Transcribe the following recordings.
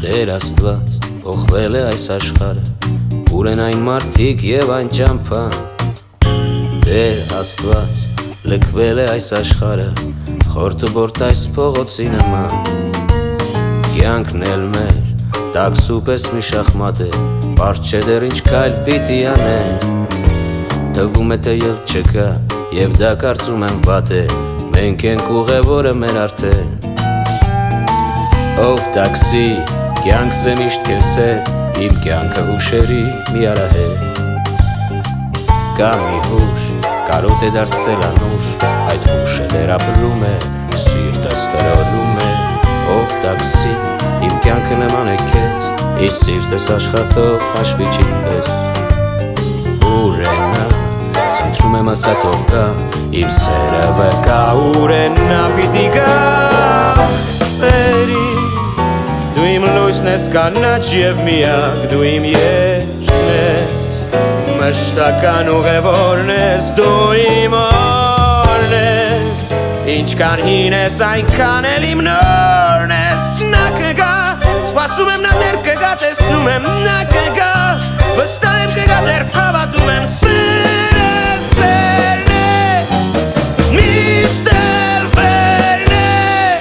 Տեր Աստված փոխվել է այս աշխարհը, ուր են այն մարդիկ եւ այն ճամփան։ Տեր Աստված լքվել է այս աշխարհը, խորտուբորտ այս փողոցի նման։ Կյանքն էլ մեր տաքսուպես մի շախմատ է, պարզ չէ դեռ ինչ քայլ պիտի անեն։ Թվում է թե ելք չկա եւ դա կարծում եմ վատ է, մենք ենք ուղևորը մեր արդեն։ Ով տաքսի, կյանքս է միշտ քեզ հետ, իմ կյանքը հուշերի մի արահետ։ Կա մի հուշ, կարոտ է դարձել անուշ, այդ հուշը դեռ ապրում է, սիրտս տրորում է։ Ով տաքսի, իմ կյանքը նման է քեզ, իսկ սիրտս աշխատող հաշվիչի պես։ Ուր է նա, խնդրում եմ ասա թող գա, իմ սերը վկա։ Ուր է նա, պիտի գա սերի, դու իմ լույսն ես կանաչ եւ միակ, դու իմ երջն ես, մշտական ուղևորն ես, դու իմ օրն ես, ինչքան հին ես այնքան էլ իմ նորն ես։ Նա կգա, սպասում եմ նա դեռ կգա, տեսնում եմ նա կգա, վստահ եմ կգա դեռ հավատում եմ։ Սերը սերն է, միշտ էլ վերն է։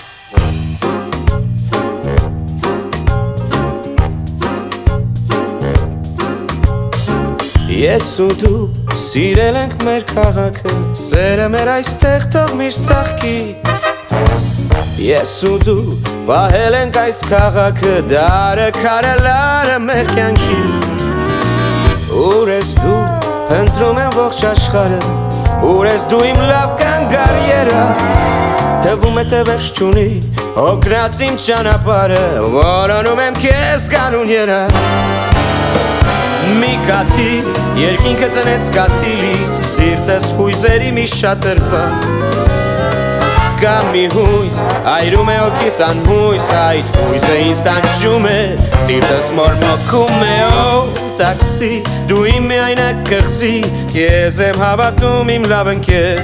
Ես ու դու սիրել ենք մեր քաղաքը, սերը մեր այստեղ թող միշտ ծաղկի։ Ես ու դու պահել ենք այս քաղաքը, դարը քարալարը մեր կյանքի։ Ուր ես դու, փնտրում եմ ողջ աշխարհը, ուր ես դու իմ լավ կանգարիերած։ Թվում է թե վերջ չունի, հոգրած իմ ճանապարհը, որոնում եմ քեզ գարուն երաց։ Մի կաթի, երկինքը ծնեց կաթիլ, իսկ սիրտս հույզերի մի շատրվա։ Կա մի հույզ, այրում է օքիս անհույս, այդ հույզը ինձ տանջում է, սիրտս մորմոքում է։ Ով տաքսի, դու իմ միայնակ կղզի, քեզ եմ հավատում իմ լավ ընկեր։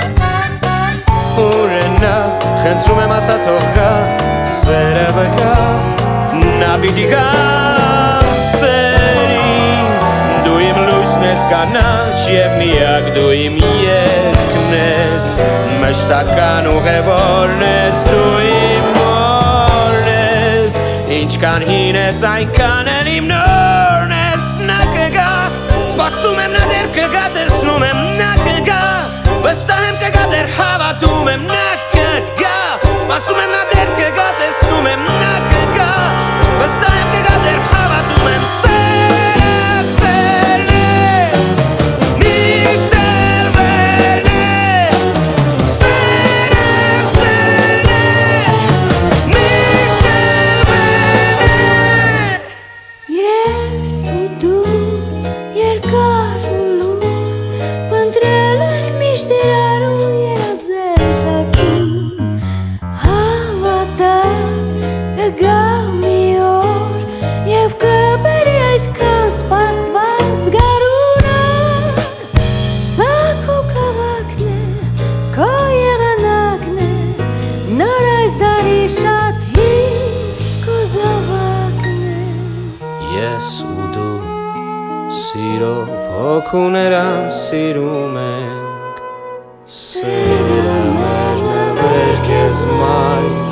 Ուր է նա, խնդրում եմ ասա թող գա, սերը վկա, նա պիտի գա սերի, դու իմ լույսն ես կանաչ եւ միակ, դու իմ երկն ես, մշտական ուղևորն ես, դու իմ օրն ես, ինչքան հին ես այնքան էլ իմ նորն ես։ Նա կգա, սպասում եմ նա դեռ կգա, տեսնում եմ նա կգա, վստահ եմ կգա դեռ հավատում եմ նա կգա, սպասում եմ նա դեռ կգա, տեսնում եմ նա կգա, վստահ եմ կգա դեռ հավատում եմ։ Սերը սերն է, միշտ էլ վերն է, սերը սերն է, միշտ էլ վերն է։ Ես ու դու երկար ու լուր, փնտրել ենք միշտ իրար ու երազել հավատա կգա մի օր եւ կբերի այդքան սպասված գարունը։ Սա քո քաղաքն է, քո եղանակն է, նոր այս դարի շատ հին քո զավակն է։ Ես ու դու սիրով հոգուներան սիրում ենք, սերը մերն է վեր քեզ մայր,